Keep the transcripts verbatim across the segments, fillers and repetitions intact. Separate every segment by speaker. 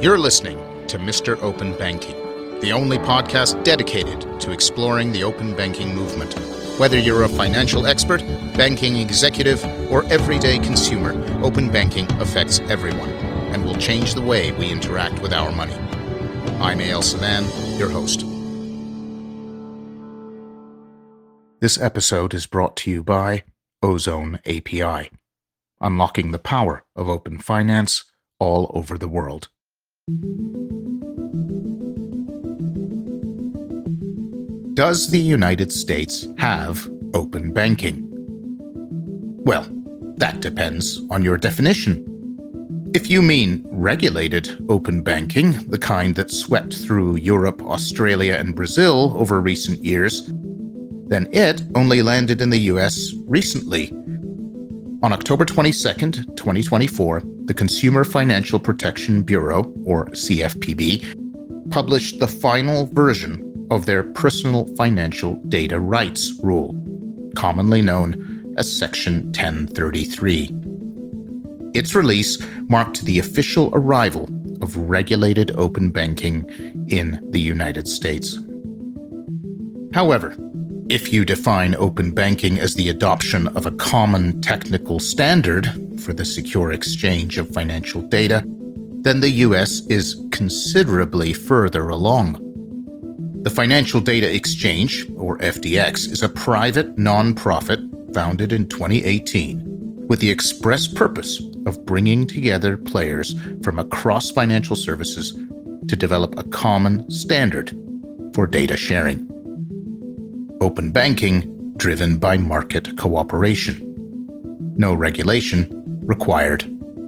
Speaker 1: You're listening to Mister Open Banking, the only podcast dedicated to exploring the open banking movement. Whether you're a financial expert, banking executive, or everyday consumer, open banking affects everyone and will change the way we interact with our money. I'm A L Savan, your host. This episode is brought to you by Ozone A P I, unlocking the power of open finance all over the world. Does the United States have open banking? Well, that depends on your definition. If you mean regulated open banking, the kind that swept through Europe, Australia, and Brazil over recent years, then it only landed in the U S recently. On October twenty-second, twenty twenty-four, the Consumer Financial Protection Bureau, or C F P B, published the final version of their Personal Financial Data Rights Rule, commonly known as Section ten thirty-three. Its release marked the official arrival of regulated open banking in the United States. However, if you define open banking as the adoption of a common technical standard for the secure exchange of financial data, then the U S is considerably further along. The Financial Data Exchange, or F D X, is a private non-profit founded in twenty eighteen with the express purpose of bringing together players from across financial services to develop a common standard for data sharing. Open banking driven by market cooperation. No regulation required.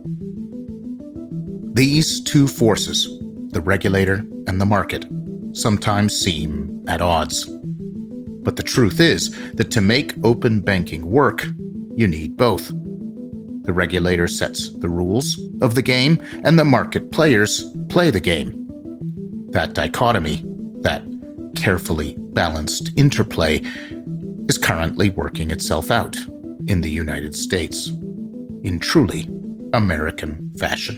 Speaker 1: These two forces, the regulator and the market, sometimes seem at odds. But the truth is that to make open banking work, you need both. The regulator sets the rules of the game, and the market players play the game. That dichotomy, that carefully balanced interplay, is currently working itself out in the United States, in truly American fashion.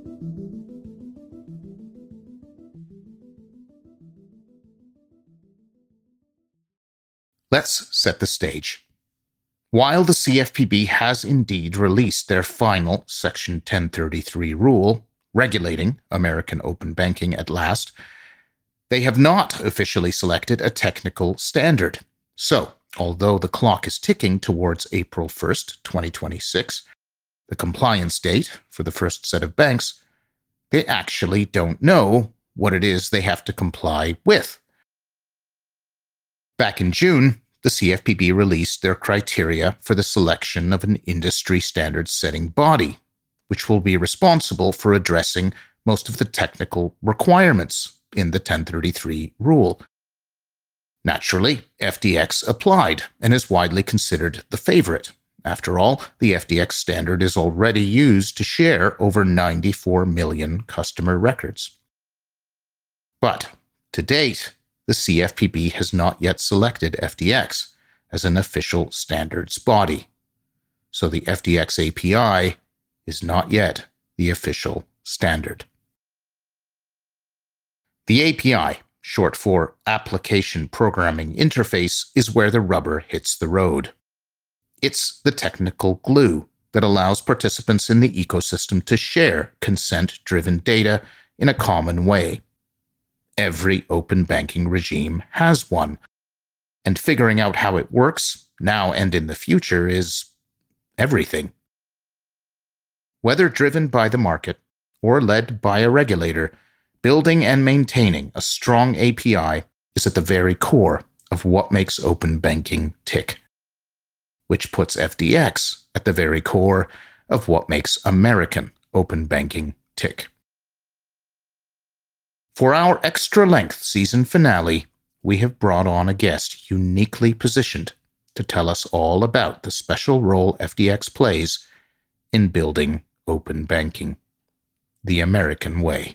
Speaker 1: Let's set the stage. While the C F P B has indeed released their final Section ten thirty-three rule regulating American open banking at last, they have not officially selected a technical standard. So, although the clock is ticking towards April first, twenty twenty-six, the compliance date for the first set of banks, they actually don't know what it is they have to comply with. Back in June, the C F P B released their criteria for the selection of an industry standard-setting body, which will be responsible for addressing most of the technical requirements in the ten thirty-three rule. Naturally, F D X applied and is widely considered the favorite. After all, the F D X standard is already used to share over ninety-four million customer records. But to date, the C F P B has not yet selected F D X as an official standards body. So the F D X A P I is not yet the official standard. The A P I, short for Application Programming Interface, is where the rubber hits the road. It's the technical glue that allows participants in the ecosystem to share consent-driven data in a common way. Every open banking regime has one, and figuring out how it works, now and in the future, is everything. Whether driven by the market or led by a regulator, building and maintaining a strong A P I is at the very core of what makes open banking tick, which puts F D X at the very core of what makes American open banking tick. For our extra-length season finale, we have brought on a guest uniquely positioned to tell us all about the special role F D X plays in building open banking, the American way.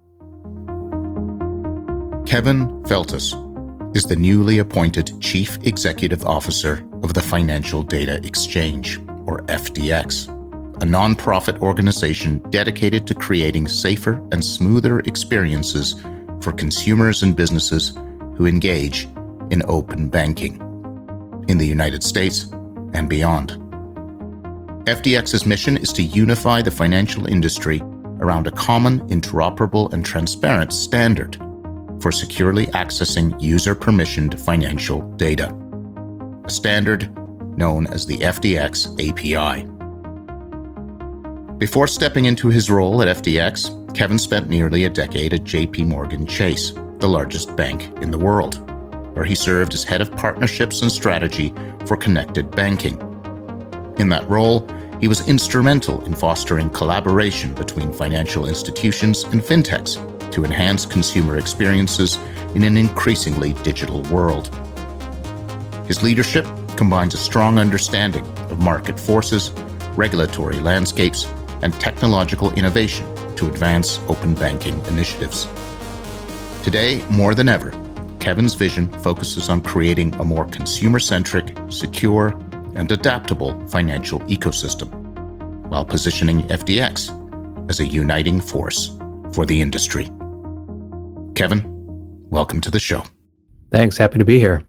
Speaker 1: Kevin Feltus is the newly appointed Chief Executive Officer of the Financial Data Exchange, or F D X, a nonprofit organization dedicated to creating safer and smoother experiences for consumers and businesses who engage in open banking in the United States and beyond. F D X's mission is to unify the financial industry around a common, interoperable, and transparent standard for securely accessing user-permissioned financial data, a standard known as the F D X A P I. Before stepping into his role at F D X, Kevin spent nearly a decade at J P Morgan Chase, the largest bank in the world, where he served as head of partnerships and strategy for connected banking. In that role, he was instrumental in fostering collaboration between financial institutions and fintechs to enhance consumer experiences in an increasingly digital world. His leadership combines a strong understanding of market forces, regulatory landscapes, and technological innovation to advance open banking initiatives. Today, more than ever, Kevin's vision focuses on creating a more consumer-centric, secure, and adaptable financial ecosystem, while positioning F D X as a uniting force for the industry. Kevin, welcome to the show.
Speaker 2: Thanks. Happy to be here.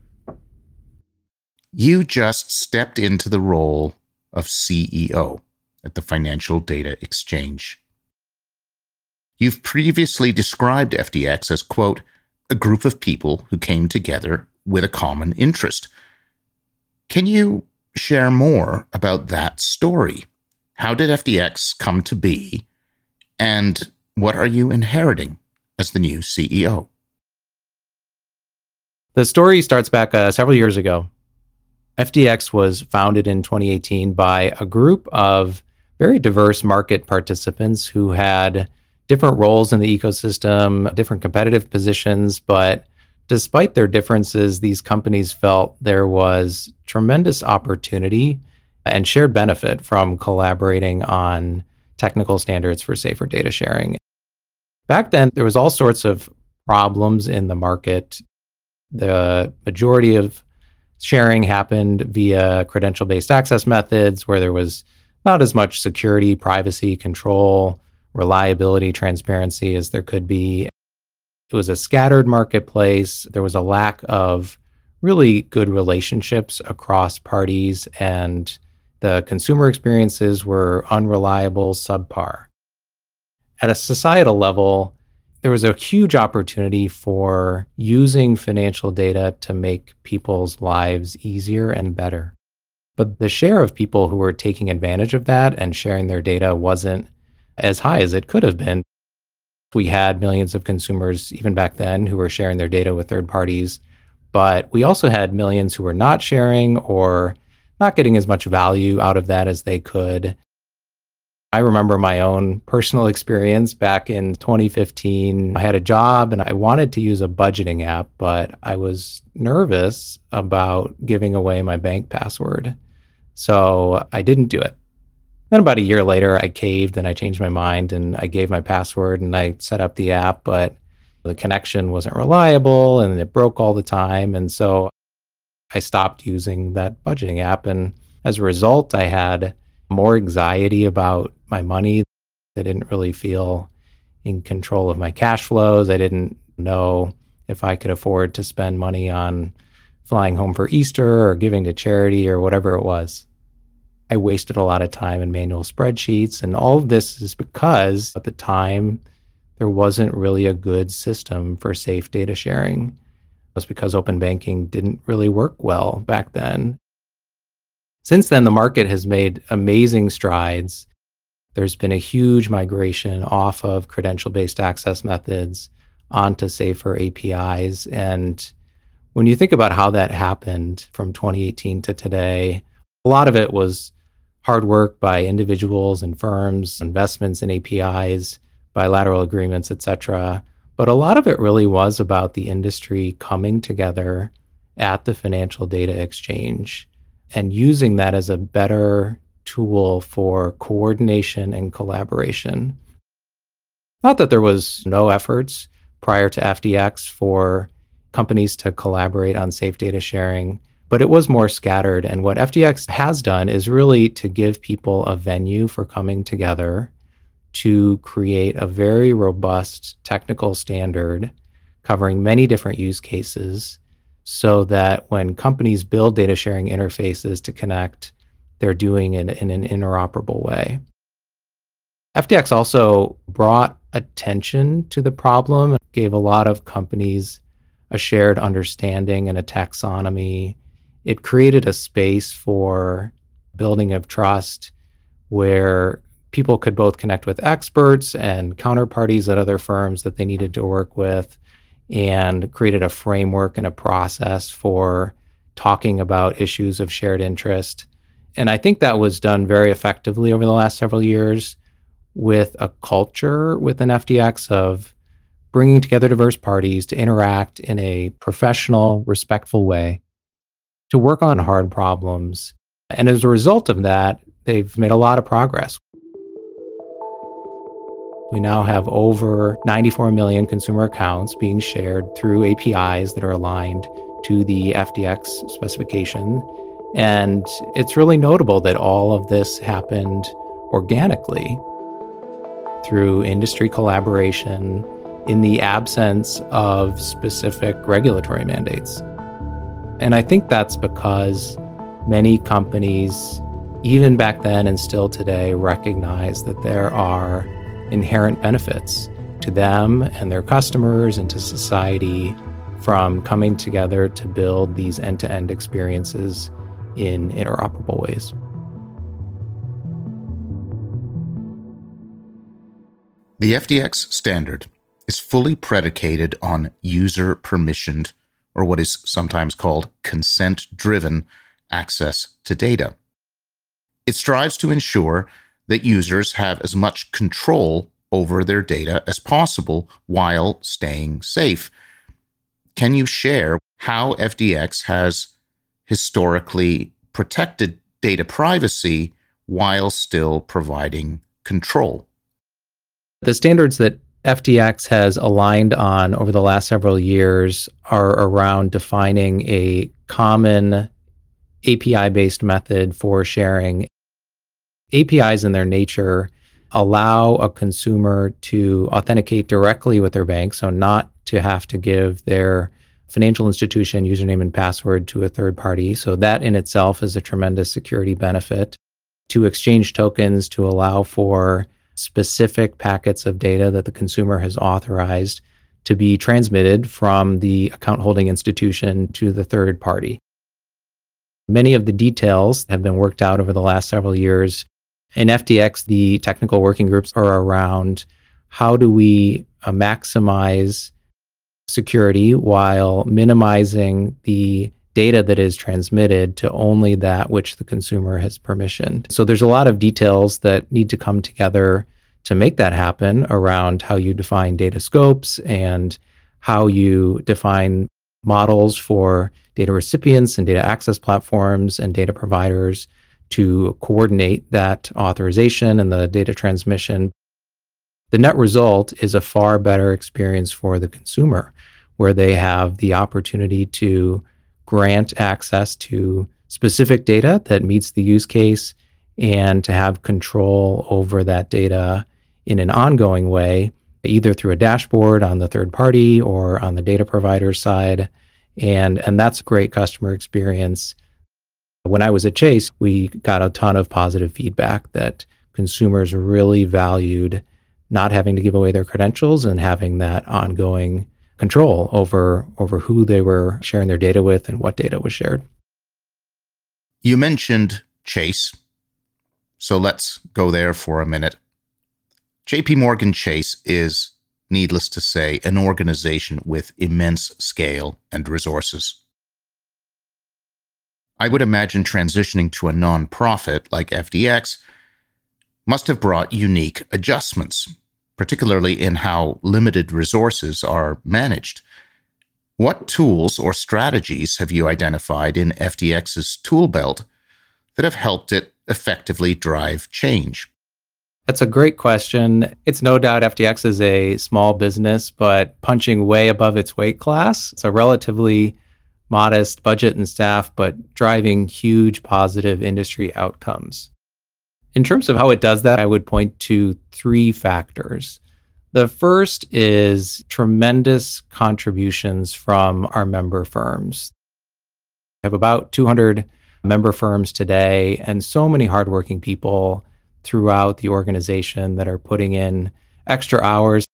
Speaker 1: You just stepped into the role of C E O at the Financial Data Exchange. You've previously described F D X as, quote, a group of people who came together with a common interest. Can you share more about that story? How did F D X come to be, and what are you inheriting as the new C E O?
Speaker 2: The story starts back uh, several years ago. F D X was founded in twenty eighteen by a group of very diverse market participants who had different roles in the ecosystem, different competitive positions, but despite their differences, these companies felt there was tremendous opportunity and shared benefit from collaborating on technical standards for safer data sharing. Back then, there was all sorts of problems in the market. The majority of sharing happened via credential-based access methods where there was not as much security, privacy, control, reliability, transparency as there could be. It was a scattered marketplace. There was a lack of really good relationships across parties, and the consumer experiences were unreliable, subpar. At a societal level, there was a huge opportunity for using financial data to make people's lives easier and better. But the share of people who were taking advantage of that and sharing their data wasn't as high as it could have been. We had millions of consumers even back then who were sharing their data with third parties, but we also had millions who were not sharing or not getting as much value out of that as they could. I remember my own personal experience back in twenty fifteen. I had a job and I wanted to use a budgeting app, but I was nervous about giving away my bank password. So I didn't do it. Then about a year later, I caved and I changed my mind and I gave my password and I set up the app, but the connection wasn't reliable and it broke all the time. And so I stopped using that budgeting app. And as a result, I had more anxiety about my money. I didn't really feel in control of my cash flows. I didn't know if I could afford to spend money on flying home for Easter or giving to charity or whatever it was. I wasted a lot of time in manual spreadsheets, and all of this is because at the time, there wasn't really a good system for safe data sharing. It was because open banking didn't really work well back then. Since then, the market has made amazing strides. There's been a huge migration off of credential-based access methods onto safer A P Is. And when you think about how that happened from twenty eighteen to today, a lot of it was hard work by individuals and firms, investments in A P Is, bilateral agreements, et cetera. But a lot of it really was about the industry coming together at the Financial Data Exchange and using that as a better tool for coordination and collaboration. Not that there was no efforts prior to F D X for companies to collaborate on safe data sharing, but it was more scattered. And what F T X has done is really to give people a venue for coming together to create a very robust technical standard covering many different use cases so that when companies build data sharing interfaces to connect, they're doing it in an interoperable way. F T X also brought attention to the problem, gave a lot of companies a shared understanding and a taxonomy. It created a space for building of trust where people could both connect with experts and counterparties at other firms that they needed to work with, and created a framework and a process for talking about issues of shared interest. And I think that was done very effectively over the last several years with a culture within F T X of bringing together diverse parties to interact in a professional, respectful way, to work on hard problems. And as a result of that, they've made a lot of progress. We now have over ninety-four million consumer accounts being shared through A P Is that are aligned to the F T X specification. And it's really notable that all of this happened organically through industry collaboration in the absence of specific regulatory mandates. And I think that's because many companies, even back then and still today, recognize that there are inherent benefits to them and their customers and to society from coming together to build these end-to-end experiences in interoperable ways.
Speaker 1: The F T X standard is fully predicated on user permissioned, or what is sometimes called consent-driven, access to data. It strives to ensure that users have as much control over their data as possible while staying safe. Can you share how F T X has historically protected data privacy while still providing control?
Speaker 2: The standards that F T X has aligned on over the last several years are around defining a common A P I-based method for sharing. A P Is in their nature allow a consumer to authenticate directly with their bank, so not to have to give their financial institution username and password to a third party. So that in itself is a tremendous security benefit. To exchange tokens to allow for specific packets of data that the consumer has authorized to be transmitted from the account holding institution to the third party. Many of the details have been worked out over the last several years. In F T X, the technical working groups are around how do we uh, maximize security while minimizing the data that is transmitted to only that which the consumer has permissioned. So there's a lot of details that need to come together to make that happen around how you define data scopes and how you define models for data recipients and data access platforms and data providers to coordinate that authorization and the data transmission. The net result is a far better experience for the consumer, where they have the opportunity to grant access to specific data that meets the use case and to have control over that data in an ongoing way, either through a dashboard on the third party or on the data provider side. And, and that's a great customer experience. When I was at Chase, we got a ton of positive feedback that consumers really valued not having to give away their credentials and having that ongoing control over, over who they were sharing their data with and what data was shared.
Speaker 1: You mentioned Chase, so let's go there for a minute. J P Morgan Chase is, needless to say, an organization with immense scale and resources. I would imagine transitioning to a nonprofit like F T X must have brought unique adjustments, particularly in how limited resources are managed. What tools or strategies have you identified in F T X's tool belt that have helped it effectively drive change?
Speaker 2: That's a great question. It's no doubt F T X is a small business, but punching way above its weight class. It's a relatively modest budget and staff, but driving huge positive industry outcomes. In terms of how it does that, I would point to three factors. The first is tremendous contributions from our member firms. We have about two hundred member firms today, and so many hardworking people throughout the organization that are putting in extra hours.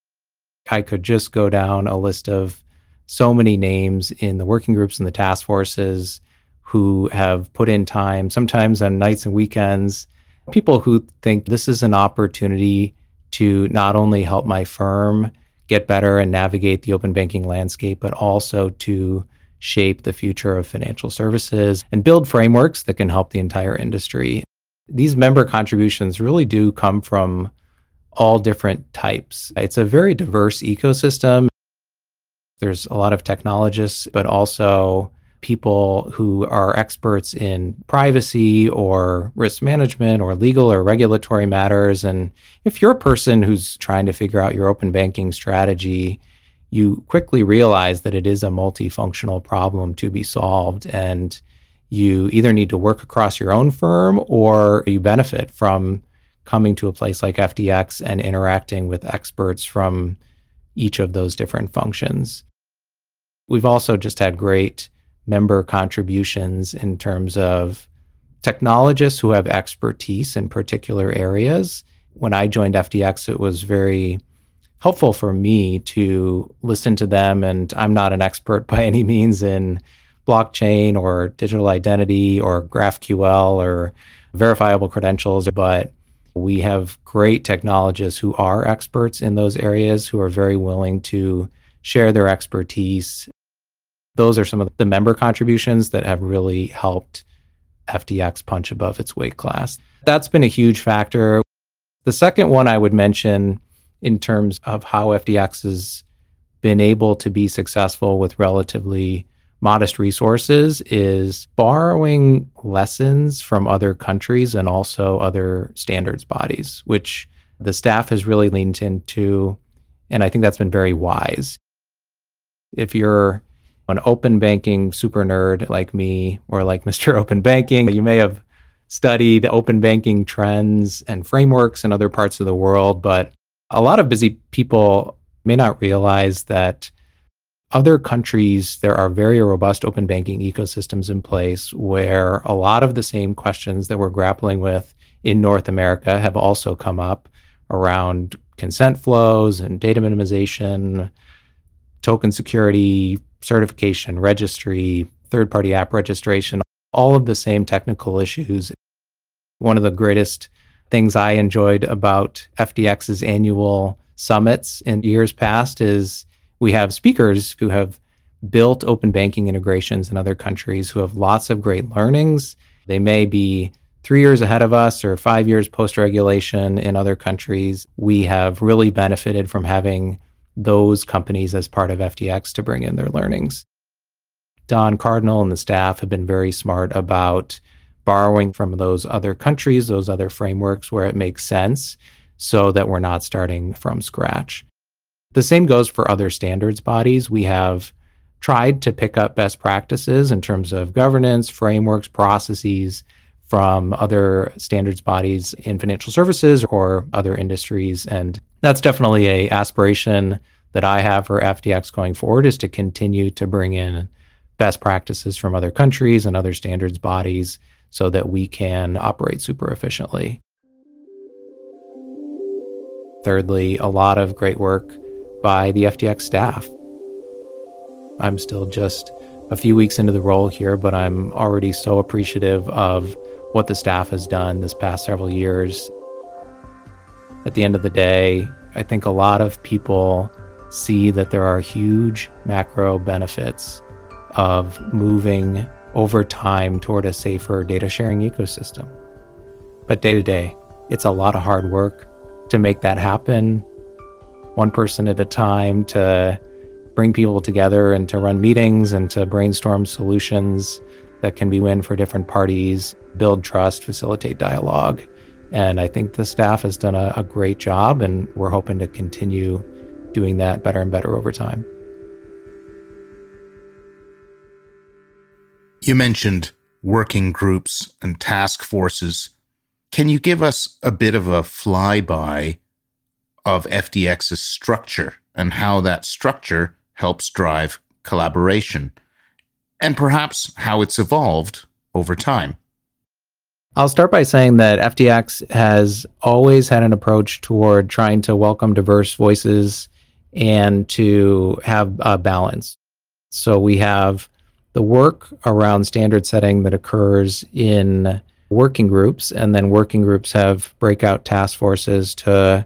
Speaker 2: I could just go down a list of so many names in the working groups and the task forces who have put in time, sometimes on nights and weekends. People who think this is an opportunity to not only help my firm get better and navigate the open banking landscape, but also to shape the future of financial services and build frameworks that can help the entire industry. These member contributions really do come from all different types. It's a very diverse ecosystem. There's a lot of technologists, but also people who are experts in privacy or risk management or legal or regulatory matters. And if you're a person who's trying to figure out your open banking strategy, you quickly realize that it is a multifunctional problem to be solved. And you either need to work across your own firm or you benefit from coming to a place like F D X and interacting with experts from each of those different functions. We've also just had great member contributions in terms of technologists who have expertise in particular areas. When I joined F D X, it was very helpful for me to listen to them. And I'm not an expert by any means in blockchain or digital identity or GraphQL or verifiable credentials, but we have great technologists who are experts in those areas who are very willing to share their expertise. Those are some of the member contributions that have really helped F D X punch above its weight class. That's been a huge factor. The second one I would mention in terms of how F D X has been able to be successful with relatively modest resources is borrowing lessons from other countries and also other standards bodies, which the staff has really leaned into. And I think that's been very wise. If you're an open banking super nerd like me or like Mister Open Banking, you may have studied open banking trends and frameworks in other parts of the world, but a lot of busy people may not realize that other countries, there are very robust open banking ecosystems in place where a lot of the same questions that we're grappling with in North America have also come up around consent flows and data minimization, token security, certification, registry, third-party app registration, all of the same technical issues. One of the greatest things I enjoyed about F D X's annual summits in years past is we have speakers who have built open banking integrations in other countries who have lots of great learnings. They may be three years ahead of us or five years post-regulation in other countries. We have really benefited from having those companies as part of F D X to bring in their learnings. Don Cardinal and the staff have been very smart about borrowing from those other countries, those other frameworks where it makes sense, so that we're not starting from scratch. The same goes for other standards bodies. We have tried to pick up best practices in terms of governance, frameworks, processes from other standards bodies in financial services or other industries. And that's definitely a aspiration that I have for F D X going forward, is to continue to bring in best practices from other countries and other standards bodies so that we can operate super efficiently. Thirdly, a lot of great work by the F D X staff. I'm still just a few weeks into the role here, but I'm already so appreciative of what the staff has done this past several years. At the end of the day, I think a lot of people see that there are huge macro benefits of moving over time toward a safer data sharing ecosystem. But day to day, it's a lot of hard work to make that happen, one person at a time, to bring people together and to run meetings and to brainstorm solutions that can be win for different parties, build trust, facilitate dialogue. And I think the staff has done a, a great job, and we're hoping to continue doing that better and better over time.
Speaker 1: You mentioned working groups and task forces. Can you give us a bit of a flyby of F D X's structure and how that structure helps drive collaboration, and perhaps how it's evolved over time?
Speaker 2: I'll start by saying that F D X has always had an approach toward trying to welcome diverse voices and to have a balance. So we have the work around standard setting that occurs in working groups, and then working groups have breakout task forces to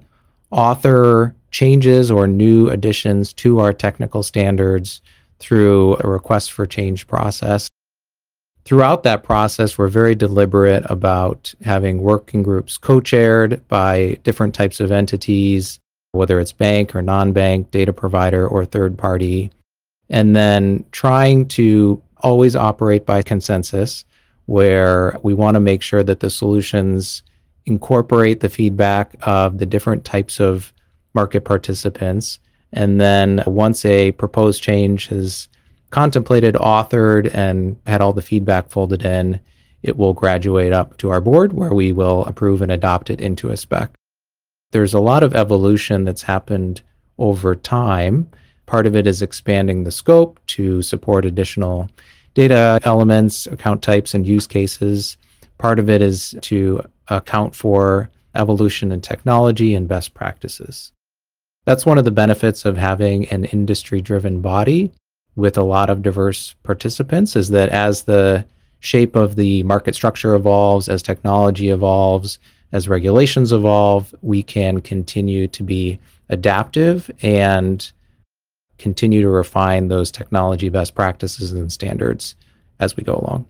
Speaker 2: author changes or new additions to our technical standards through a request for change process. Throughout that process, we're very deliberate about having working groups co-chaired by different types of entities, whether it's bank or non-bank, data provider, or third party, and then trying to always operate by consensus, where we want to make sure that the solutions incorporate the feedback of the different types of market participants. And then once a proposed change is contemplated, authored, and had all the feedback folded in, it will graduate up to our board where we will approve and adopt it into a spec. There's a lot of evolution that's happened over time. Part of it is expanding the scope to support additional data elements, account types, and use cases. Part of it is to account for evolution in technology and best practices. That's one of the benefits of having an industry-driven body with a lot of diverse participants, is that as the shape of the market structure evolves, as technology evolves, as regulations evolve, we can continue to be adaptive and continue to refine those technology best practices and standards as we go along.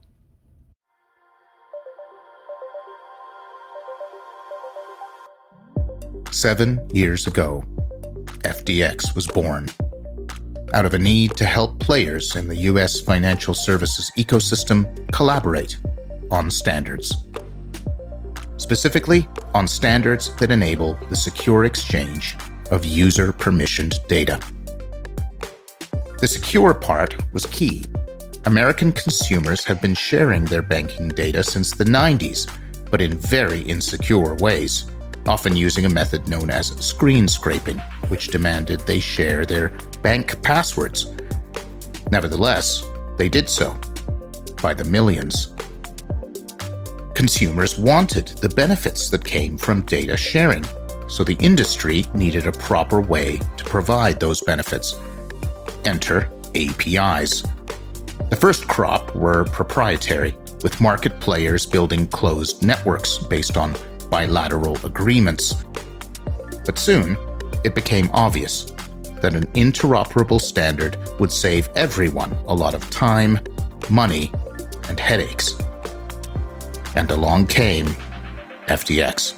Speaker 1: Seven years ago, F D X was born out of a need to help players in the U S financial services ecosystem collaborate on standards. Specifically, on standards that enable the secure exchange of user-permissioned data. The secure part was key. American consumers have been sharing their banking data since the nineties, but in very insecure ways, often using a method known as screen scraping, which demanded they share their bank passwords. Nevertheless, they did so by the millions. Consumers wanted the benefits that came from data sharing, so the industry needed a proper way to provide those benefits. Enter A P Is. The first crop were proprietary, with market players building closed networks based on bilateral agreements. But soon, it became obvious that an interoperable standard would save everyone a lot of time, money, and headaches. And along came F D X.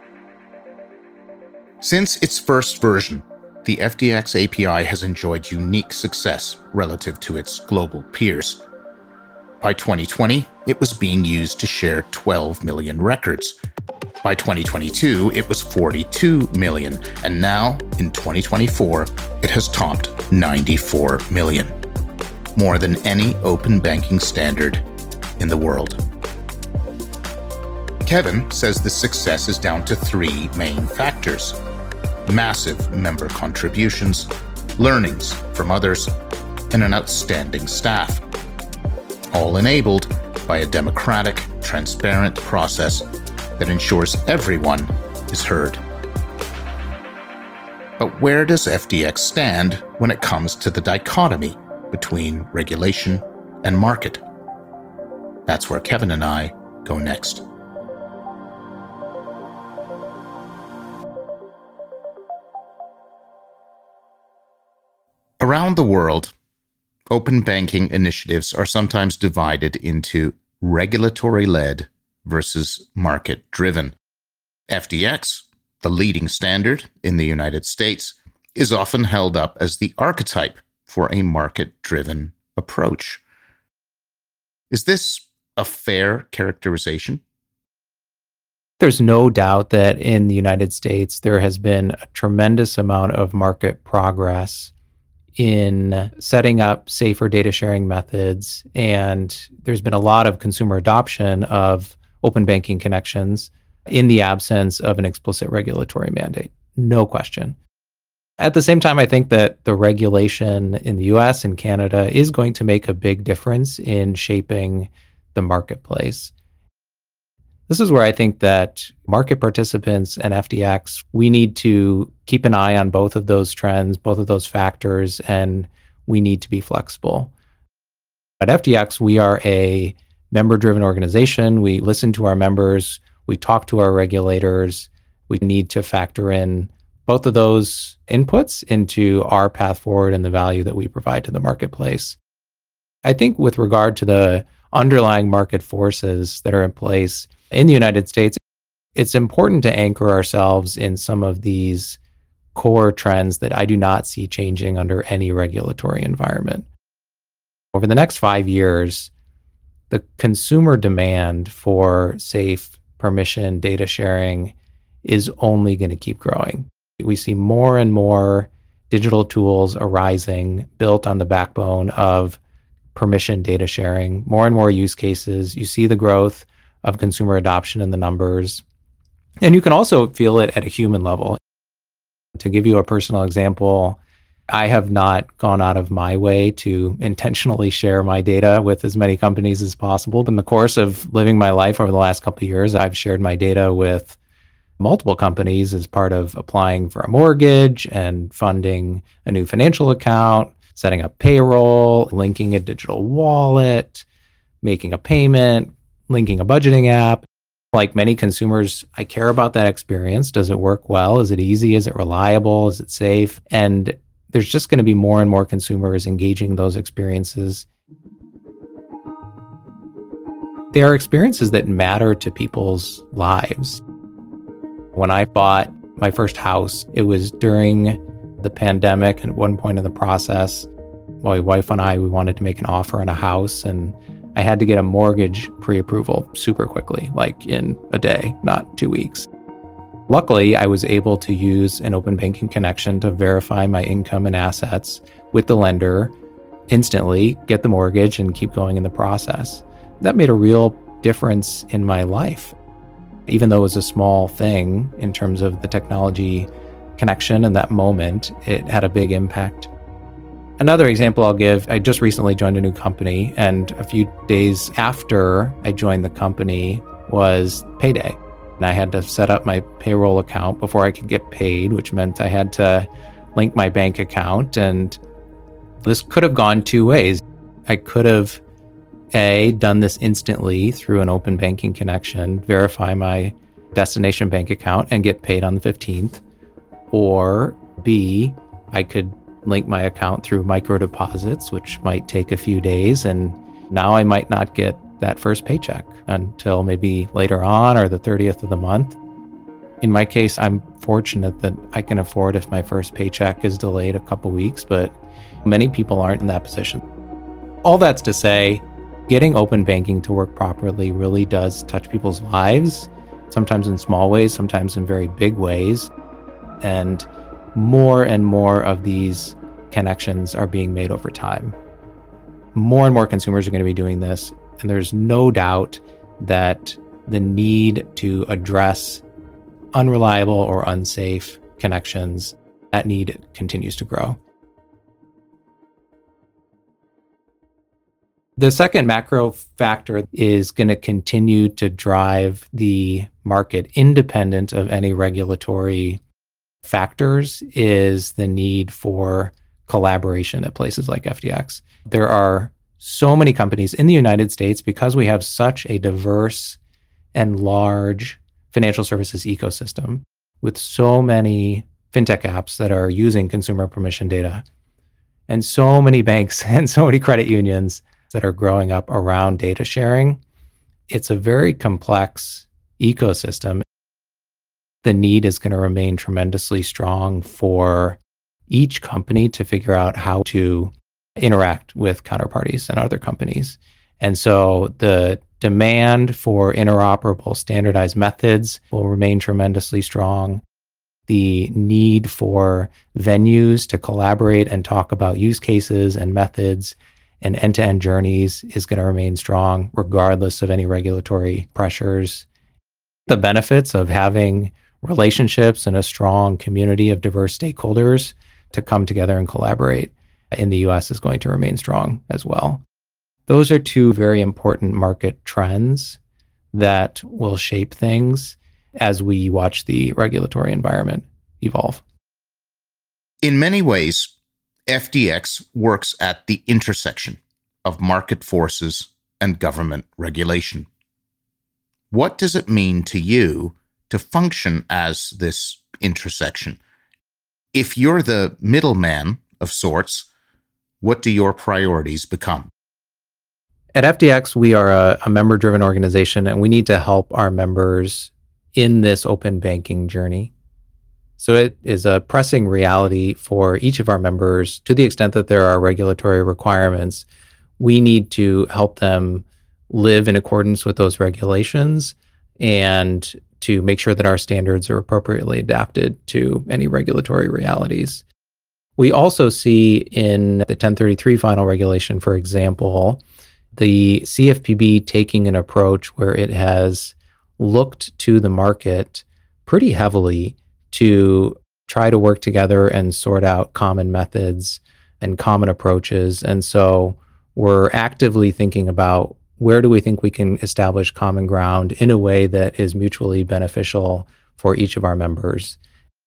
Speaker 1: Since its first version, the F D X A P I has enjoyed unique success relative to its global peers. By twenty twenty, it was being used to share twelve million records. By twenty twenty-two, it was forty-two million, and now, in twenty twenty-four, it has topped ninety-four million. More than any open banking standard in the world. Kevin says the success is down to three main factors: massive member contributions, learnings from others, and an outstanding staff. All enabled by a democratic, transparent process that ensures everyone is heard. But where does F D X stand when it comes to the dichotomy between regulation and market? That's where Kevin and I go next. Around the world, open banking initiatives are sometimes divided into regulatory-led versus market-driven. F D X, the leading standard in the United States, is often held up as the archetype for a market-driven approach. Is this a fair characterization?
Speaker 2: There's no doubt that in the United States, there has been a tremendous amount of market progress in setting up safer data sharing methods. And there's been a lot of consumer adoption of open banking connections in the absence of an explicit regulatory mandate. No question. At the same time, I think that the regulation in the U S and Canada is going to make a big difference in shaping the marketplace. This is where I think that market participants and F T X, we need to keep an eye on both of those trends, both of those factors, and we need to be flexible. At F T X, we are a member-driven organization. We listen to our members. We talk to our regulators. We need to factor in both of those inputs into our path forward and the value that we provide to the marketplace. I think with regard to the underlying market forces that are in place in the United States, it's important to anchor ourselves in some of these core trends that I do not see changing under any regulatory environment. Over the next five years, the consumer demand for safe permission data sharing is only going to keep growing. We see more and more digital tools arising built on the backbone of permission data sharing, more and more use cases. You see the growth of consumer adoption in the numbers. And you can also feel it at a human level. To give you a personal example, I have not gone out of my way to intentionally share my data with as many companies as possible. But in the course of living my life over the last couple of years, I've shared my data with multiple companies as part of applying for a mortgage and funding a new financial account, setting up payroll, linking a digital wallet, making a payment, linking a budgeting app. Like many consumers, I care about that experience. Does it work well? Is it easy? Is it reliable? Is it safe? And there's just going to be more and more consumers engaging those experiences. They are experiences that matter to people's lives. When I bought my first house, it was during the pandemic, and at one point in the process, my wife and I, we wanted to make an offer on a house, and I had to get a mortgage pre-approval super quickly, like in a day, not two weeks. Luckily, I was able to use an open banking connection to verify my income and assets with the lender instantly, get the mortgage, and keep going in the process. That made a real difference in my life. Even though it was a small thing in terms of the technology connection in that moment, it had a big impact. Another example I'll give, I just recently joined a new company, and a few days after I joined the company was payday. And I had to set up my payroll account before I could get paid, which meant I had to link my bank account. And this could have gone two ways. I could have A, done this instantly through an open banking connection, verify my destination bank account and get paid on the fifteenth. Or B, I could link my account through micro deposits, which might take a few days. And now I might not get that first paycheck until maybe later on or the thirtieth of the month. In my case, I'm fortunate that I can afford if my first paycheck is delayed a couple weeks, but many people aren't in that position. All that's to say, getting open banking to work properly really does touch people's lives, sometimes in small ways, sometimes in very big ways. And more and more of these connections are being made over time. More and more consumers are going to be doing this. And there's no doubt that the need to address unreliable or unsafe connections, that need continues to grow. The second macro factor is going to continue to drive the market independent of any regulatory factors is the need for collaboration at places like F T X. There are so many companies in the United States because we have such a diverse and large financial services ecosystem with so many fintech apps that are using consumer permission data and so many banks and so many credit unions that are growing up around data sharing. It's a very complex ecosystem. The need is going to remain tremendously strong for each company to figure out how to interact with counterparties and other companies. And so the demand for interoperable standardized methods will remain tremendously strong. the need for venues to collaborate and talk about use cases and methods and end-to-end journeys is going to remain strong regardless of any regulatory pressures. The benefits of having relationships and a strong community of diverse stakeholders to come together and collaborate in the U S is going to remain strong as well. Those are two very important market trends that will shape things as we watch the regulatory environment evolve.
Speaker 1: In many ways, F D X works at the intersection of market forces and government regulation. What does it mean to you to function as this intersection? If you're the middleman of sorts, what do your priorities become?
Speaker 2: At F D X, we are a, a member-driven organization, and we need to help our members in this open banking journey. So it is a pressing reality for each of our members, to the extent that there are regulatory requirements. We need to help them live in accordance with those regulations and to make sure that our standards are appropriately adapted to any regulatory realities. We also see in the ten thirty-three final regulation, for example, the C F P B taking an approach where it has looked to the market pretty heavily to try to work together and sort out common methods and common approaches. And so we're actively thinking about where do we think we can establish common ground in a way that is mutually beneficial for each of our members.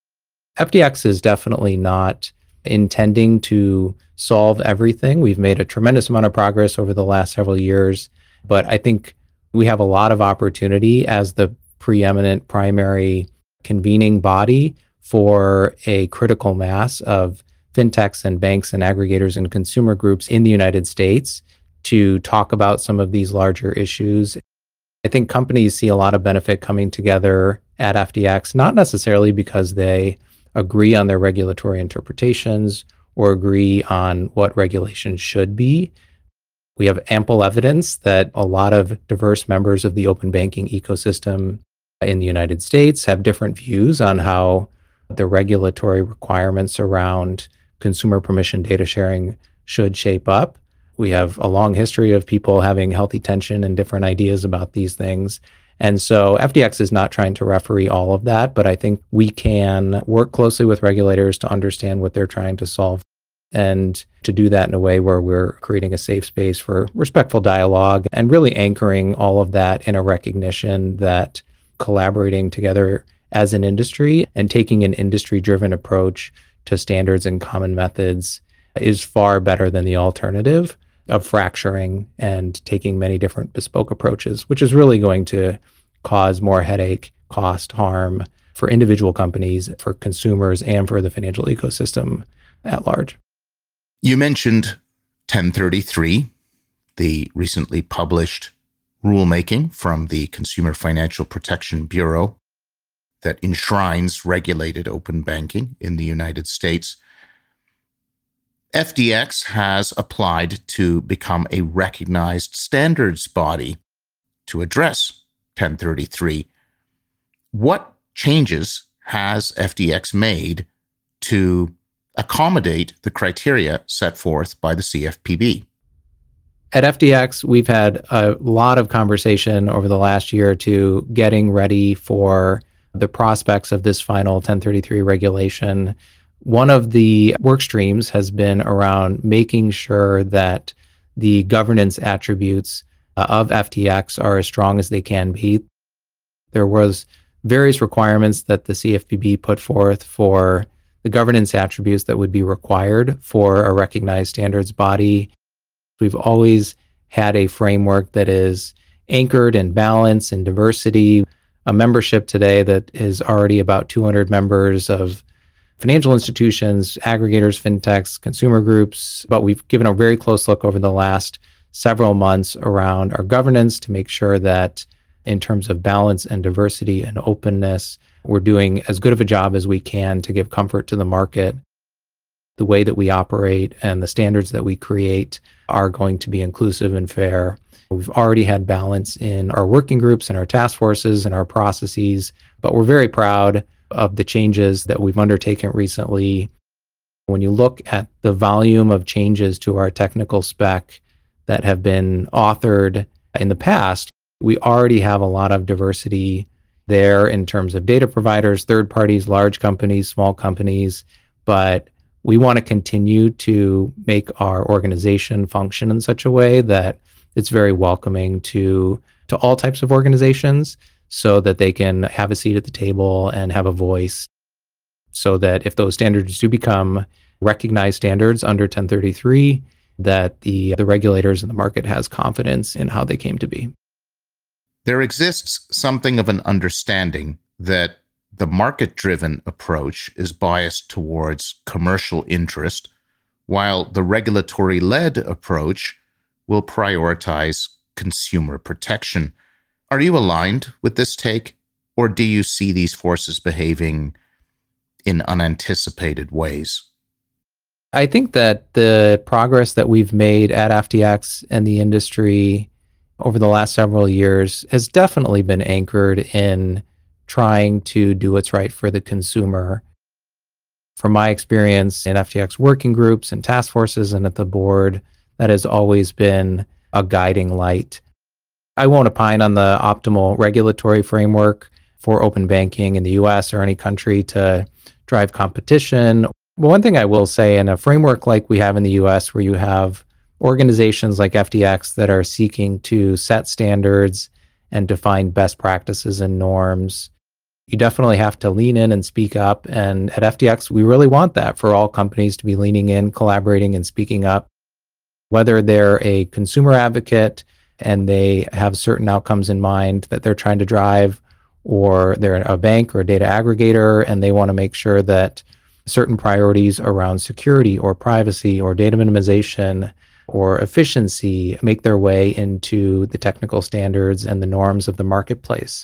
Speaker 2: F D X is definitely not intending to solve everything. We've made a tremendous amount of progress over the last several years, but I think we have a lot of opportunity as the preeminent primary convening body for a critical mass of fintechs and banks and aggregators and consumer groups in the United States to talk about some of these larger issues. I think companies see a lot of benefit coming together at F D X, not necessarily because they agree on their regulatory interpretations or agree on what regulations should be. We have ample evidence that a lot of diverse members of the open banking ecosystem in the United States have different views on how the regulatory requirements around consumer permission data sharing should shape up. We have a long history of people having healthy tension and different ideas about these things. And so F D X is not trying to referee all of that, but I think we can work closely with regulators to understand what they're trying to solve and to do that in a way where we're creating a safe space for respectful dialogue and really anchoring all of that in a recognition that collaborating together as an industry and taking an industry-driven approach to standards and common methods is far better than the alternative of fracturing and taking many different bespoke approaches, which is really going to cause more headache, cost, harm for individual companies, for consumers, and for the financial ecosystem at large.
Speaker 1: You mentioned ten thirty-three, the recently published rulemaking from the Consumer Financial Protection Bureau that enshrines regulated open banking in the United States. F D X has applied to become a recognized standards body to address ten thirty-three. What changes has F D X made to accommodate the criteria set forth by the C F P B?
Speaker 2: At F D X, we've had a lot of conversation over the last year or two getting ready for the prospects of this final ten thirty-three regulation. One of the work streams has been around making sure that the governance attributes uh, of F D X are as strong as they can be. There was various requirements that the C F P B put forth for the governance attributes that would be required for a recognized standards body. We've always had a framework that is anchored in balance and diversity, a membership today that is already about two hundred members of financial institutions, aggregators, fintechs, consumer groups, but we've given a very close look over the last several months around our governance to make sure that in terms of balance and diversity and openness, we're doing as good of a job as we can to give comfort to the market. The way that we operate and the standards that we create are going to be inclusive and fair. We've already had balance in our working groups and our task forces and our processes, but we're very proud of the changes that we've undertaken recently, when you look at the volume of changes to our technical spec that have been authored in the past, we already have a lot of diversity there in terms of data providers, third parties, large companies, small companies. But we want to continue to make our organization function in such a way that it's very welcoming to, to all types of organizations, so that they can have a seat at the table and have a voice, so that if those standards do become recognized standards under ten thirty-three, that the, the regulators and the market has confidence in how they came to be.
Speaker 1: There exists something of an understanding that the market-driven approach is biased towards commercial interest, while the regulatory-led approach will prioritize consumer protection. Are you aligned with this take, or do you see these forces behaving in unanticipated ways?
Speaker 2: I think that the progress that we've made at F T X and the industry over the last several years has definitely been anchored in trying to do what's right for the consumer. From my experience in F T X working groups and task forces and at the board, that has always been a guiding light. I won't opine on the optimal regulatory framework for open banking in the U S or any country to drive competition. But one thing I will say, in a framework like we have in the U S, where you have organizations like F T X that are seeking to set standards and define best practices and norms, you definitely have to lean in and speak up. And at F T X, we really want that for all companies to be leaning in, collaborating, and speaking up. Whether they're a consumer advocate and they have certain outcomes in mind that they're trying to drive, or they're a bank or a data aggregator and they want to make sure that certain priorities around security or privacy or data minimization or efficiency make their way into the technical standards and the norms of the marketplace.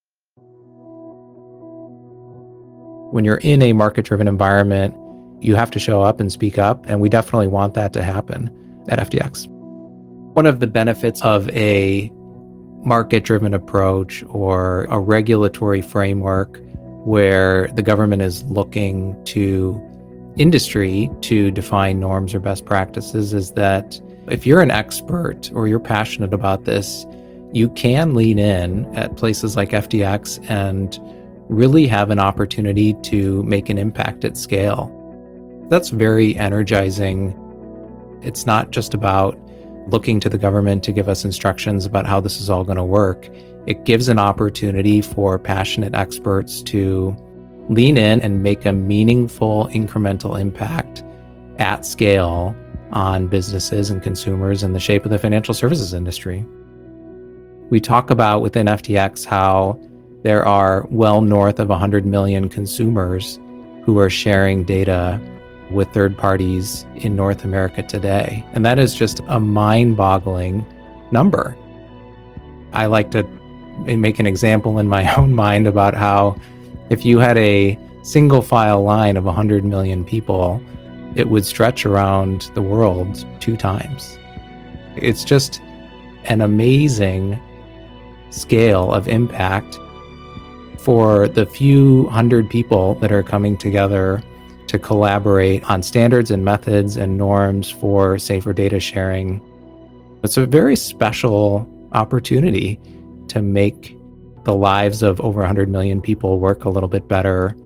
Speaker 2: When you're in a market-driven environment, you have to show up and speak up, and we definitely want that to happen at F T X. One of the benefits of a market-driven approach or a regulatory framework where the government is looking to industry to define norms or best practices is that if you're an expert or you're passionate about this, you can lean in at places like F T X and really have an opportunity to make an impact at scale. That's very energizing. It's not just about looking to the government to give us instructions about how this is all going to work. It gives an opportunity for passionate experts to lean in and make a meaningful incremental impact at scale on businesses and consumers in the shape of the financial services industry. We talk about within F T X how there are well north of one hundred million consumers who are sharing data with third parties in North America today. And that is just a mind-boggling number. I like to make an example in my own mind about how if you had a single file line of one hundred million people, it would stretch around the world two times. It's just an amazing scale of impact for the few hundred people that are coming together to collaborate on standards and methods and norms for safer data sharing. It's a very special opportunity to make the lives of over one hundred million people work a little bit better.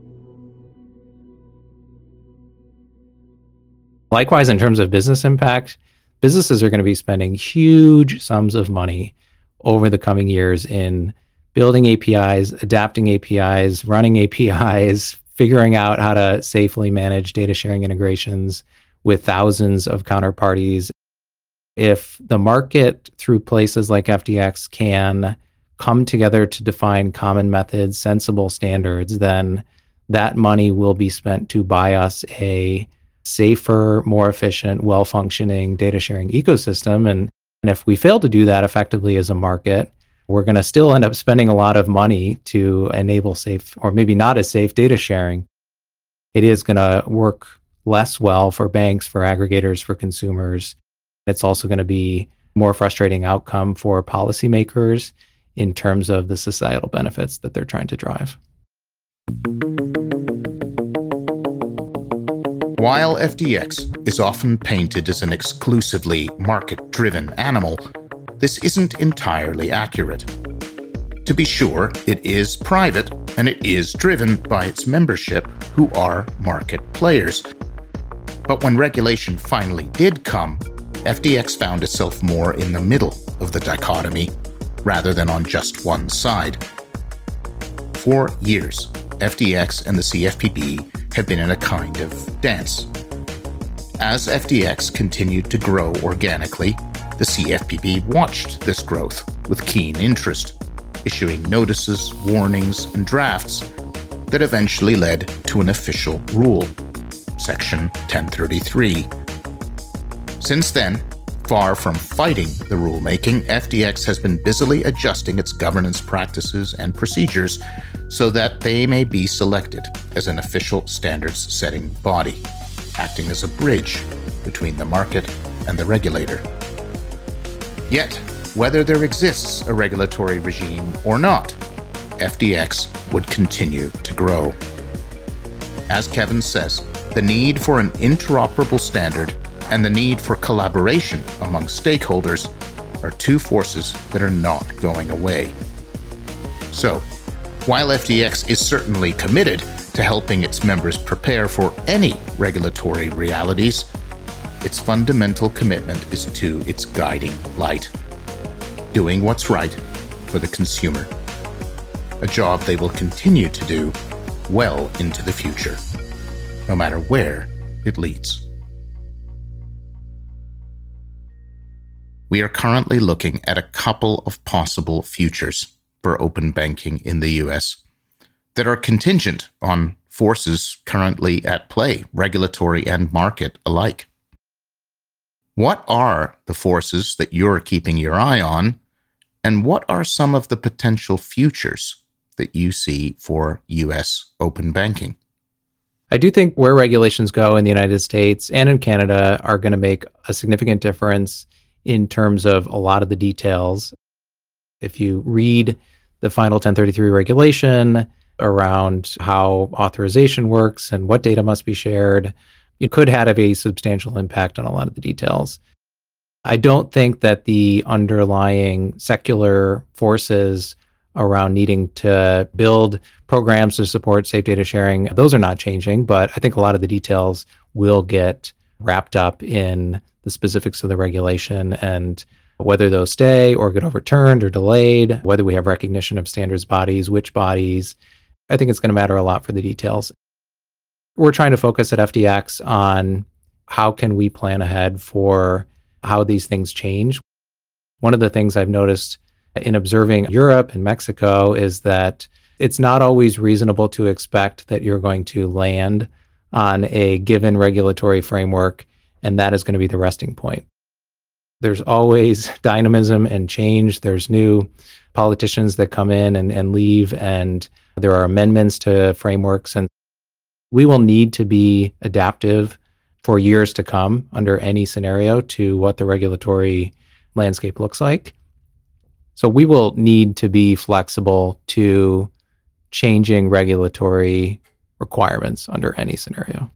Speaker 2: Likewise, in terms of business impact, businesses are going to be spending huge sums of money over the coming years in building A P Is, adapting A P Is, running A P Is, figuring out how to safely manage data sharing integrations with thousands of counterparties. If the market, through places like F T X, can come together to define common methods, sensible standards, then that money will be spent to buy us a safer, more efficient, well-functioning data sharing ecosystem. And, and if we fail to do that effectively as a market, we're going to still end up spending a lot of money to enable safe, or maybe not as safe, data sharing. It is going to work less well for banks, for aggregators, for consumers. It's also going to be a more frustrating outcome for policymakers in terms of the societal benefits that they're trying to drive.
Speaker 1: While F D X is often painted as an exclusively market-driven animal, this isn't entirely accurate. To be sure, it is private, and it is driven by its membership, who are market players. But when regulation finally did come, F D X found itself more in the middle of the dichotomy, rather than on just one side. For years, F D X and the C F P B have been in a kind of dance. As F D X continued to grow organically, the C F P B watched this growth with keen interest, issuing notices, warnings, and drafts that eventually led to an official rule, Section ten thirty-three. Since then, far from fighting the rulemaking, F D X has been busily adjusting its governance practices and procedures so that they may be selected as an official standards-setting body, acting as a bridge between the market and the regulator. Yet, whether there exists a regulatory regime or not, F D X would continue to grow. As Kevin says, the need for an interoperable standard and the need for collaboration among stakeholders are two forces that are not going away. So, while F D X is certainly committed to helping its members prepare for any regulatory realities, its fundamental commitment is to its guiding light, doing what's right for the consumer, a job they will continue to do well into the future, no matter where it leads. We are currently looking at a couple of possible futures for open banking in the U S that are contingent on forces currently at play, regulatory and market alike. What are the forces that you're keeping your eye on, and what are some of the potential futures that you see for U S open banking?
Speaker 2: I do think where regulations go in the United States and in Canada are going to make a significant difference in terms of a lot of the details. If you read the final ten thirty-three regulation around how authorization works and what data must be shared, it could have a substantial impact on a lot of the details. I don't think that the underlying secular forces around needing to build programs to support safe data sharing, those are not changing, but I think a lot of the details will get wrapped up in the specifics of the regulation and whether those stay or get overturned or delayed, whether we have recognition of standards bodies, which bodies. I think it's going to matter a lot for the details. We're trying to focus at F D X on how can we plan ahead for how these things change. One of the things I've noticed in observing Europe and Mexico is that it's not always reasonable to expect that you're going to land on a given regulatory framework and that is going to be the resting point. There's always dynamism and change. There's new politicians that come in and, and leave, and there are amendments to frameworks, and we will need to be adaptive for years to come under any scenario to what the regulatory landscape looks like. So we will need to be flexible to changing regulatory requirements under any scenario.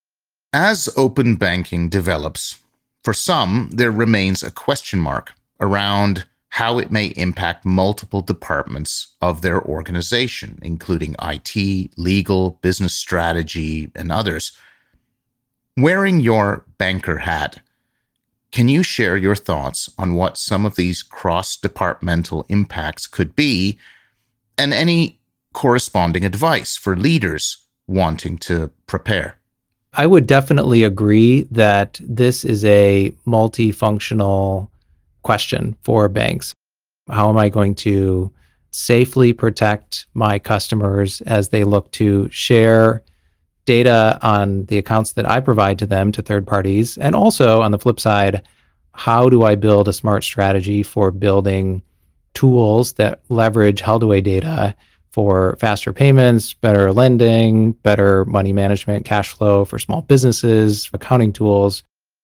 Speaker 1: As open banking develops, for some, there remains a question mark around how it may impact multiple departments of their organization, including I T, legal, business strategy, and others. Wearing your banker hat, can you share your thoughts on what some of these cross-departmental impacts could be, and any corresponding advice for leaders wanting to prepare?
Speaker 2: I would definitely agree that this is a multifunctional question for banks. How am I going to safely protect my customers as they look to share data on the accounts that I provide to them to third parties? And also on the flip side, how do I build a smart strategy for building tools that leverage held away data for faster payments, better lending, better money management, cash flow for small businesses, accounting tools?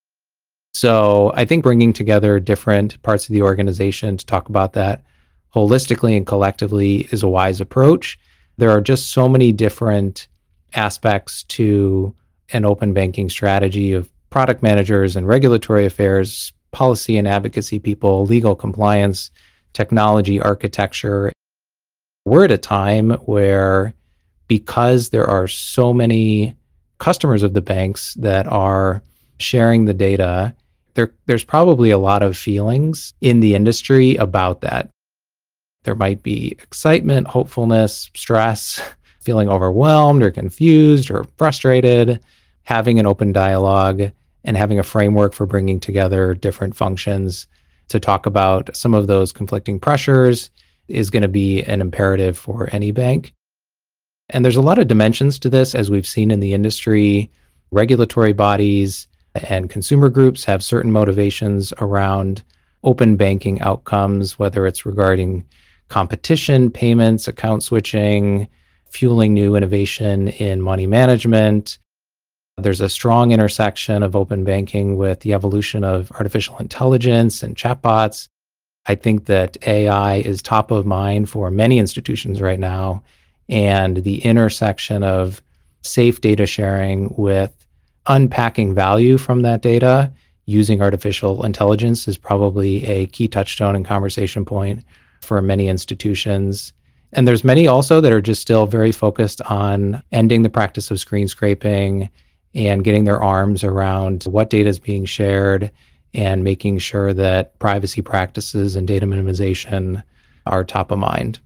Speaker 2: So I think bringing together different parts of the organization to talk about that holistically and collectively is a wise approach. There are just so many different aspects to an open banking strategy of product managers and regulatory affairs, policy and advocacy people, legal compliance, technology, architecture. We're at a time where, because there are so many customers of the banks that are sharing the data, there, there's probably a lot of feelings in the industry about that. There might be excitement, hopefulness, stress, feeling overwhelmed or confused or frustrated. Having an open dialogue and having a framework for bringing together different functions to talk about some of those conflicting pressures is going to be an imperative for any bank. And there's a lot of dimensions to this, as we've seen in the industry. Regulatory bodies and consumer groups have certain motivations around open banking outcomes, whether it's regarding competition, payments, account switching, fueling new innovation in money management. There's a strong intersection of open banking with the evolution of artificial intelligence and chatbots. I think that A I is top of mind for many institutions right now, and the intersection of safe data sharing with unpacking value from that data using artificial intelligence is probably a key touchstone and conversation point for many institutions. And there's many also that are just still very focused on ending the practice of screen scraping and getting their arms around what data is being shared and making sure that privacy practices and data minimization are top of mind.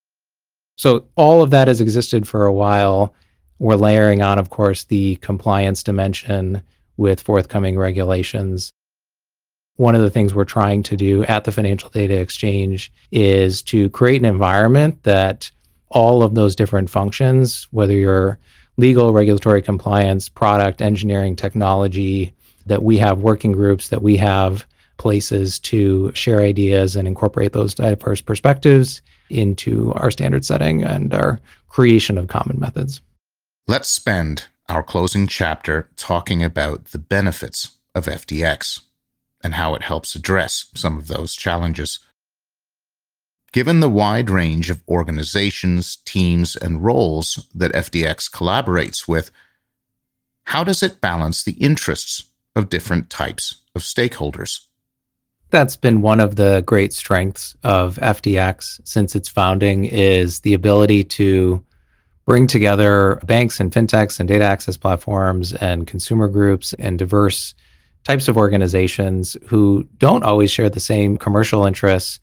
Speaker 2: So all of that has existed for a while. We're layering on, of course, the compliance dimension with forthcoming regulations. One of the things we're trying to do at the Financial Data Exchange is to create an environment that all of those different functions, whether you're legal, regulatory compliance, product, engineering, technology, that we have working groups, that we have places to share ideas and incorporate those diverse perspectives into our standard setting and our creation of common methods.
Speaker 1: Let's spend our closing chapter talking about the benefits of F D X and how it helps address some of those challenges. Given the wide range of organizations, teams, and roles that F D X collaborates with, how does it balance the interests of different types of stakeholders?
Speaker 2: That's been one of the great strengths of F D X since its founding, is the ability to bring together banks and fintechs and data access platforms and consumer groups and diverse types of organizations who don't always share the same commercial interests,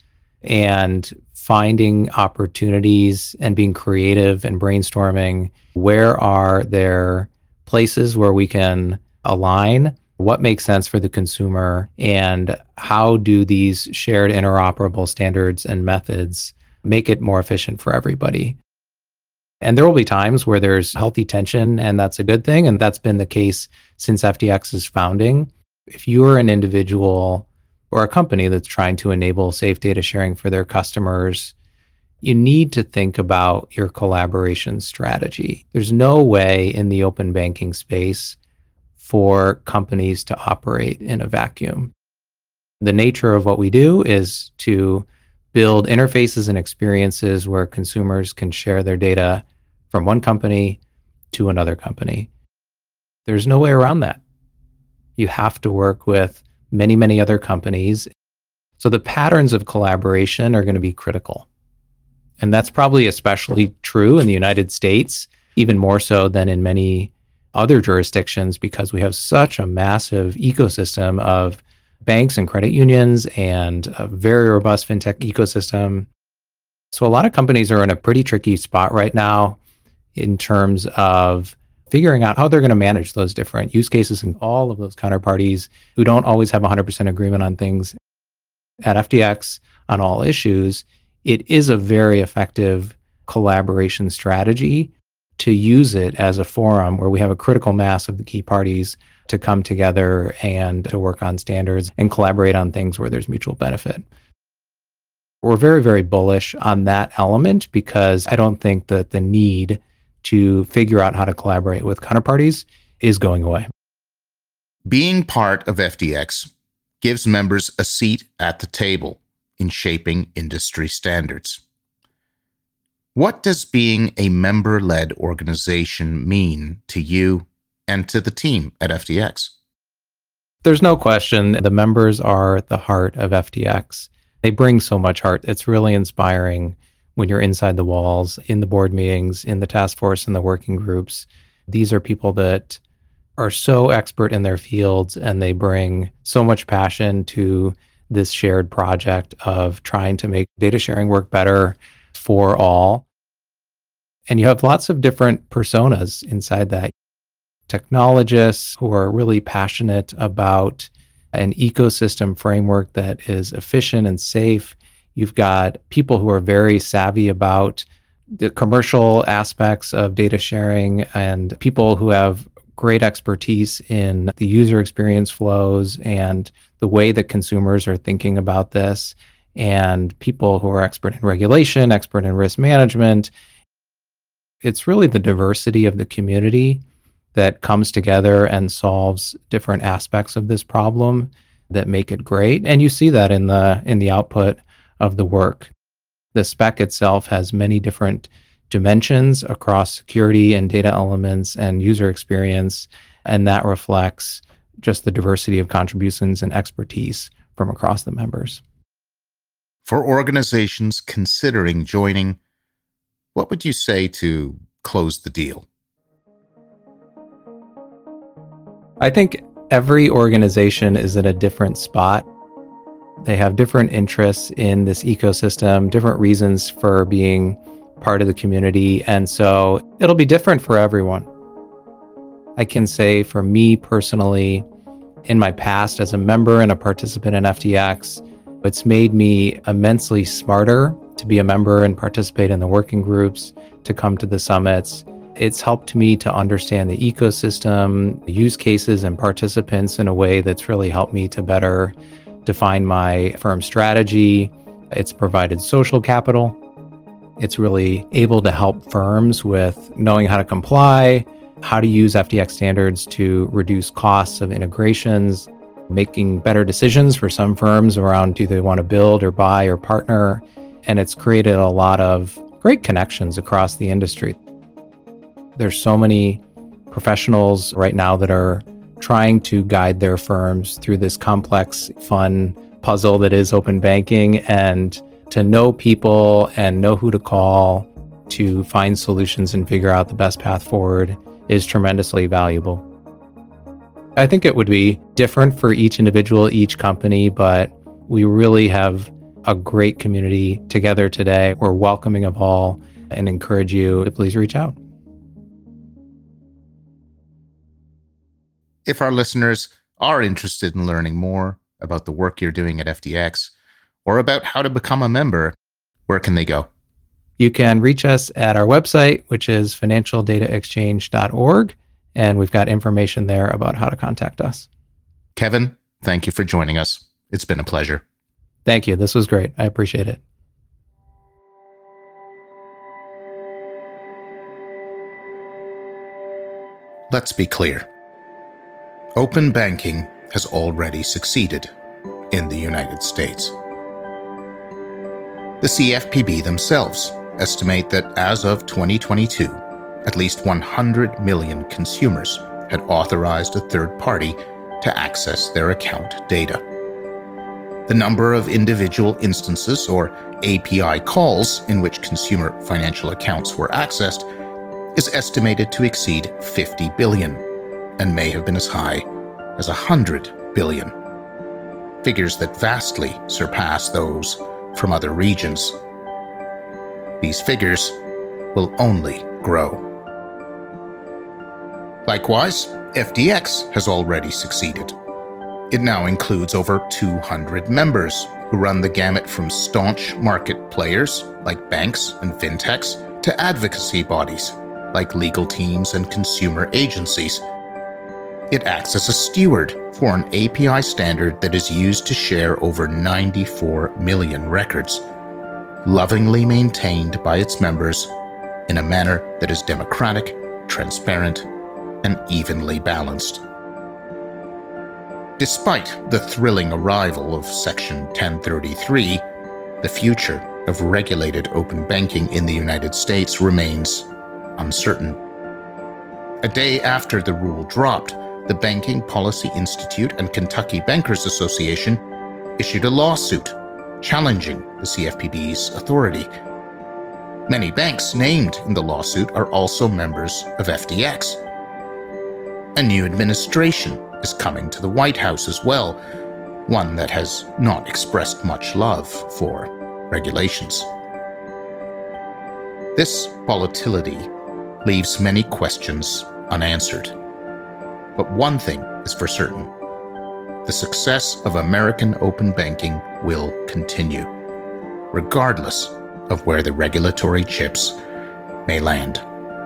Speaker 2: and finding opportunities and being creative and brainstorming where are there places where we can align, what makes sense for the consumer, and how do these shared interoperable standards and methods make it more efficient for everybody. And there will be times where there's healthy tension, and that's a good thing. And that's been the case since F D X's founding. If you're an individual or a company that's trying to enable safe data sharing for their customers, you need to think about your collaboration strategy. There's no way in the open banking space for companies to operate in a vacuum. The nature of what we do is to build interfaces and experiences where consumers can share their data from one company to another company. There's no way around that. You have to work with many, many other companies. So the patterns of collaboration are going to be critical. And that's probably especially true in the United States, even more so than in many other jurisdictions, because we have such a massive ecosystem of banks and credit unions and a very robust fintech ecosystem. So a lot of companies are in a pretty tricky spot right now in terms of figuring out how they're going to manage those different use cases and all of those counterparties who don't always have one hundred percent agreement on things. At F D X, on all issues, it is a very effective collaboration strategy to use it as a forum where we have a critical mass of the key parties to come together and to work on standards and collaborate on things where there's mutual benefit. We're very, very bullish on that element because I don't think that the need to figure out how to collaborate with counterparties is going away.
Speaker 1: Being part of F D X gives members a seat at the table in shaping industry standards. What does being a member-led organization mean to you and to the team at F T X?
Speaker 2: There's no question the members are the heart of F T X. They bring so much heart. It's really inspiring when you're inside the walls, in the board meetings, in the task force, in the working groups. These are people that are so expert in their fields, and they bring so much passion to this shared project of trying to make data sharing work better for all. And you have lots of different personas inside that. Technologists who are really passionate about an ecosystem framework that is efficient and safe. You've got people who are very savvy about the commercial aspects of data sharing, and people who have great expertise in the user experience flows and the way that consumers are thinking about this, and people who are expert in regulation, expert in risk management. It's really the diversity of the community that comes together and solves different aspects of this problem that make it great. And you see that in the in the output of the work. The spec itself has many different dimensions across security and data elements and user experience, and that reflects just the diversity of contributions and expertise from across the members.
Speaker 1: For organizations considering joining, what would you say to close the deal?
Speaker 2: I think every organization is in a different spot. They have different interests in this ecosystem, different reasons for being part of the community. And so it'll be different for everyone. I can say for me personally, in my past as a member and a participant in F T X, it's made me immensely smarter to be a member and participate in the working groups, to come to the summits. It's helped me to understand the ecosystem, the use cases, and participants in a way that's really helped me to better define my firm strategy. It's provided social capital. It's really able to help firms with knowing how to comply, how to use F T X standards to reduce costs of integrations, making better decisions for some firms around do they want to build or buy or partner. And it's created a lot of great connections across the industry. There's so many professionals right now that are trying to guide their firms through this complex, fun puzzle that is open banking, and to know people and know who to call to find solutions and figure out the best path forward is tremendously valuable. I think it would be different for each individual, each company, but we really have a great community together today. We're welcoming of all and encourage you to please reach out.
Speaker 1: If our listeners are interested in learning more about the work you're doing at F T X or about how to become a member, where can they go?
Speaker 2: You can reach us at our website, which is financial data exchange dot org, and we've got information there about how to contact us.
Speaker 1: Kevin, thank you for joining us. It's been a pleasure.
Speaker 2: Thank you. This was great. I appreciate it.
Speaker 1: Let's be clear. Open banking has already succeeded in the United States. The C F P B themselves estimate that as of twenty twenty-two, at least one hundred million consumers had authorized a third party to access their account data. The number of individual instances or A P I calls in which consumer financial accounts were accessed is estimated to exceed fifty billion and may have been as high as one hundred billion. Figures that vastly surpass those from other regions. These figures will only grow. Likewise, F T X has already succeeded. It now includes over two hundred members who run the gamut from staunch market players like banks and fintechs to advocacy bodies like legal teams and consumer agencies. It acts as a steward for an A P I standard that is used to share over ninety-four million records, lovingly maintained by its members in a manner that is democratic, transparent, and evenly balanced. Despite the thrilling arrival of Section ten thirty-three, the future of regulated open banking in the United States remains uncertain. A day after the rule dropped, the Banking Policy Institute and Kentucky Bankers Association issued a lawsuit challenging the C F P B's authority. Many banks named in the lawsuit are also members of F D X. A new administration is coming to the White House as well, one that has not expressed much love for regulations. This volatility leaves many questions unanswered. But one thing is for certain: the success of American open banking will continue, regardless of where the regulatory chips may land.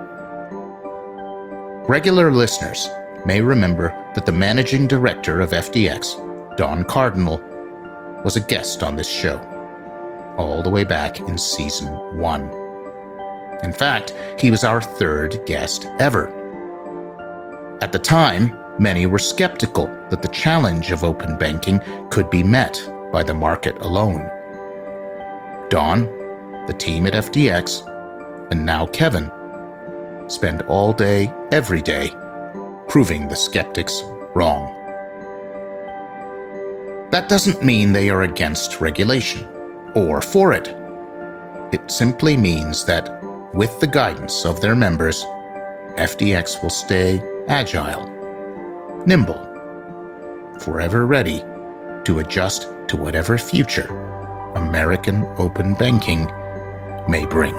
Speaker 1: Regular listeners may remember that the managing director of F D X, Don Cardinal, was a guest on this show, all the way back in season one. In fact, he was our third guest ever. At the time, many were skeptical that the challenge of open banking could be met by the market alone. Don, the team at F D X, and now Kevin, spend all day, every day, proving the skeptics wrong. That doesn't mean they are against regulation or for it. It simply means that, with the guidance of their members, F D X will stay agile, nimble, forever ready to adjust to whatever future American open banking may bring.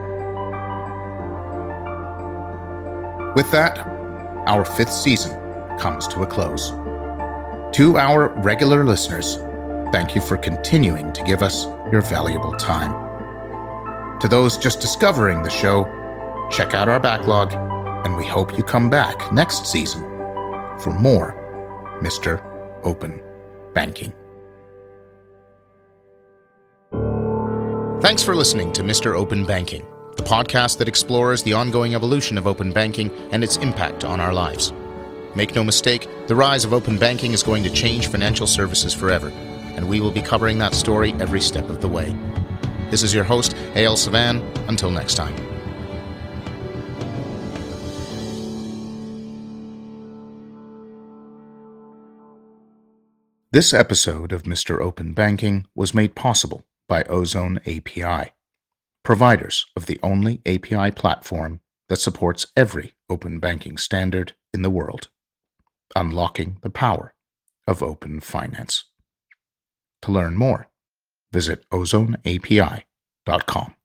Speaker 1: With that, our fifth season comes to a close. To our regular listeners, thank you for continuing to give us your valuable time. To those just discovering the show, check out our backlog, and we hope you come back next season for more Mister Open Banking. Thanks for listening to Mister Open Banking, the podcast that explores the ongoing evolution of open banking and its impact on our lives. Make no mistake, the rise of open banking is going to change financial services forever, and we will be covering that story every step of the way. This is your host, A L Savan. Until next time. This episode of Mister Open Banking was made possible by Ozone A P I, providers of the only A P I platform that supports every open banking standard in the world, unlocking the power of open finance. To learn more, visit ozone A P I dot com.